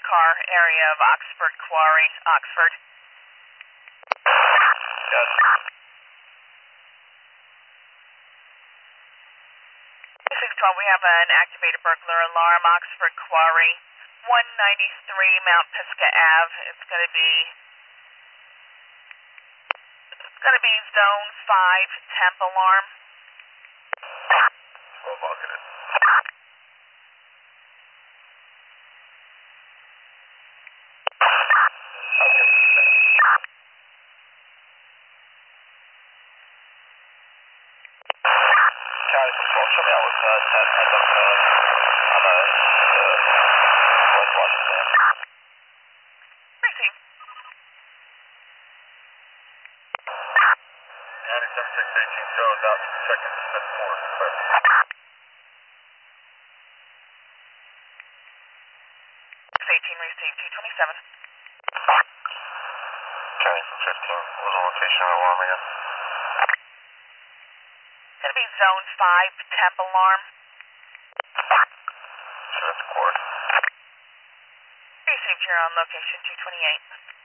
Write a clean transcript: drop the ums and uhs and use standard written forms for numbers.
car area of Oxford Quarry, Oxford. Yes. 612, we have an activated burglar alarm, Oxford Quarry, 193 Mount Pisgah Ave. It's going to be zone 5 temp alarm. Slow marking it. Charlie Control, show me out with heads up on the West Washington. Received. 97-618 Joe's out checking Smith Moore. Clear. 618 received, 227. Charlie from 15 was on location of alarm again. It's going to be zone 5 temp alarm. Sure, it's court. Received, you're on location 228.